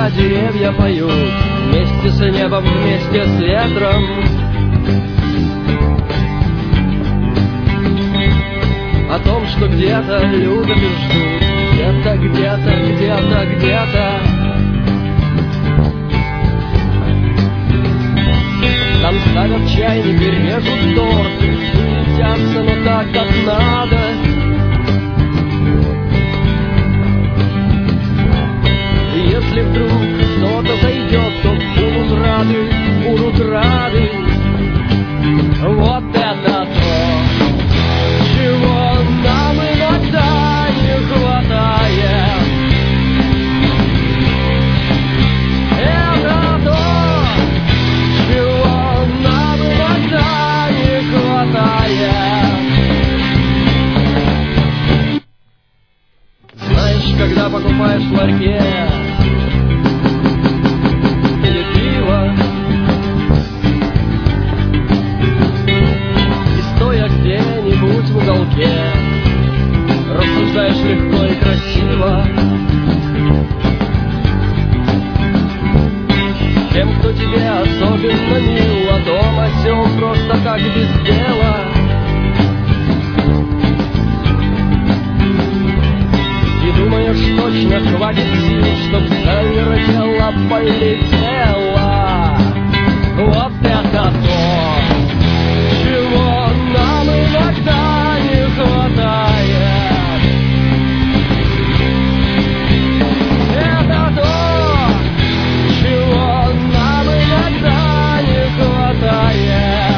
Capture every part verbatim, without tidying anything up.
когда деревья поют вместе с небом, вместе с ветром. О том, что где-то любят и ждут, где-то, где-то, где-то, где-то. Там ставят чайник и режут торт, суетятся, но так, как надо. И если вдруг кто-то зайдет, то будут рады, будут рады. Вот это то, чего нам иногда не хватает. Это то, чего нам иногда не хватает. Знаешь, когда покупаешь в ларьке или пиво, и стоя где-нибудь в уголке рассуждаешь легко и красиво тем, кто тебе особенно мил, а дома все просто как без дела. И думаешь, точно хватит сил, чтоб залетела, полетела. Вот это то, чего нам иногда не хватает. Это то, чего нам иногда не хватает.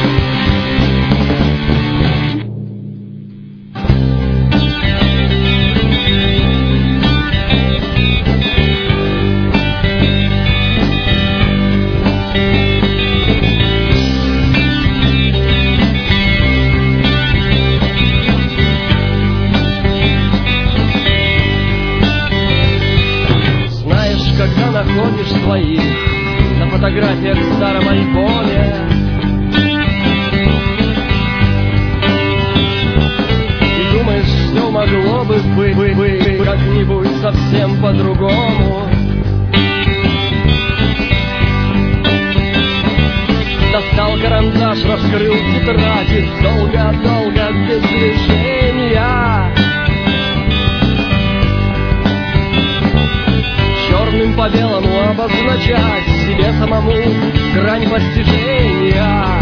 Когда находишь своих на фотографиях в старом альбоме, и думаешь, все могло бы быть, быть, быть как-нибудь совсем по-другому. Достал карандаш, раскрыл тетради, долго-долго без движения. Черным по белому обозначать себе самому грань постижения.